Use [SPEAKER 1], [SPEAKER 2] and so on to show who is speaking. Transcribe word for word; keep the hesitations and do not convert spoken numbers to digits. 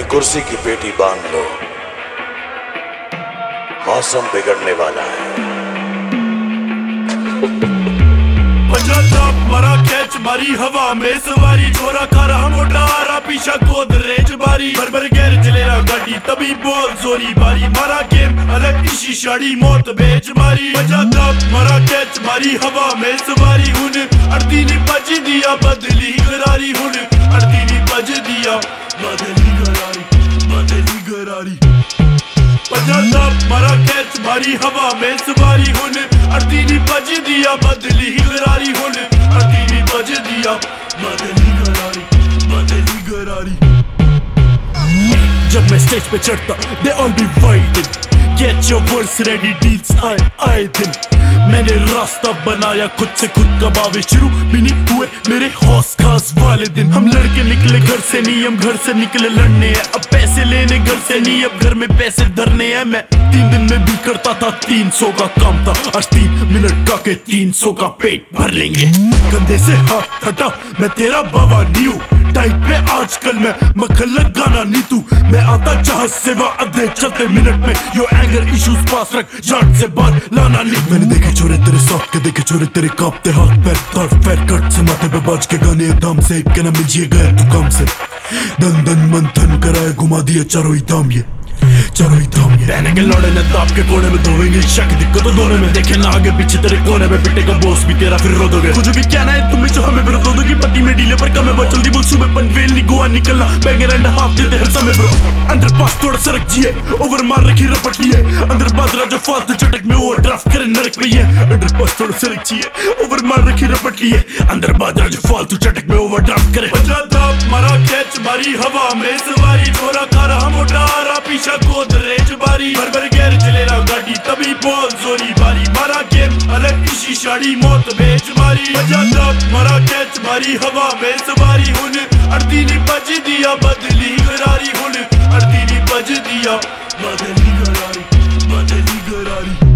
[SPEAKER 1] कुर्सी की पेटी बांध लो, मौसम बिगड़ने वाला है।
[SPEAKER 2] मरा कैच मारी हवा में सवारी, छोरा खारा मोटा आरा पीछा गोदरेज बारी, भर भर गैर जलेरा गाड़ी तभी बोल जोरी बारी, मारा गेम अलग इसी शाड़ी मौत बेच मारी। बजा दब मरा कैच मारी हवा में सवारी, हुन अड़ती नी बज दिया बदली गरारी, हुन अड़ती नी बज दिया बदली गरारी, बदली गरारी। बजा दब मरा कैच मारी हवा में सवारी, हुन अड़ती नी बज दिया बदली गरारी, हुन अड़ती नी बज दिया बदली गरारी, बदली गरारी। जब मैं स्टेज पे चढ़ता they all be waiting, get your words ready, deals आए आए दिन। मैंने रास्ता बनाया खुद से, खुद कबावे शुरू भी नहीं हुए मेरे हौस खास वाले दिन। हम लड़के निकले घर से नहीं, हम घर से निकले लड़ने हैं, अब पैसे लेने घर से नहीं, अब घर में पैसे धरने हैं। मैं तीन दिन में भी करता था तीन सौ का काम था, आज तीन मिनट का के तीन सौ का पेट भर लेंगे। कंधे से हाथ हटा मैं तेरा बाबा नहीं हूँ, टाइट पे आजकल मैं मक्खन लगाना नहीं तू। मैं आता जहाज से वहाँ आधे चलते मिनट में, यो एंगर इश्यूज पास रख जान से बाहर लाना नहीं। मैंने देखे छोरे तेरे सॉफ्ट के, देखे छोरे तेरे कांपते हाथ पैर, तड़ पैर कट से माथे पे बाज के गाने दम से, के ना मिल गए तू कम से। दन दन मंथन कराए घुमा दिया चारों ही दाम, ये चारों ही दाम ये। रहने के लौड़े ने ताप के कोने में धोएंगे शक, दिक्कत तो दोनों में। देखे ना आगे पीछे तेरे कोने में, पिटे का बॉस भी तेरा फिर रो दोगे। कुछ भी कहना है तुम्हें जो हमें विरोध दोगे, पट्टी में डीले पर कम है बहुत जल्दी बोल सुबह पनवेल नहीं गोवा निकलना, बैंगर एंड हाफ देते हर समय ब्रो। अंदर पास थोड़ा सड़क जिए, ओवर मार रखी रपटी है, अंदर बादरा जो फालतू चटक में ओवर ड्राफ्ट करे नरक में है। अंदर पास थोड़ा सड़क जिए, ओवर मार रखी रपटी है, अंदर बादरा जो फालतू चटक में ओवर ड्राफ्ट करे। बजा दब मरा कैच मारी हवा में सवारी, छोरा खारा मोटा आरा पीछा गोदरेज बारी, भर भर गैर जलेरा गाड़ी तभी बोल जोरी बारी, मारा गेम अलग इसी शाड़ी मौत बेच मारी। बजा दब मरा कैच मारी हवा में सवारी, हुन अड़ती नी बज दिया बदली गरारी, हुन अड़ती नी बज दिया बदली गरारी, बदली गरारी।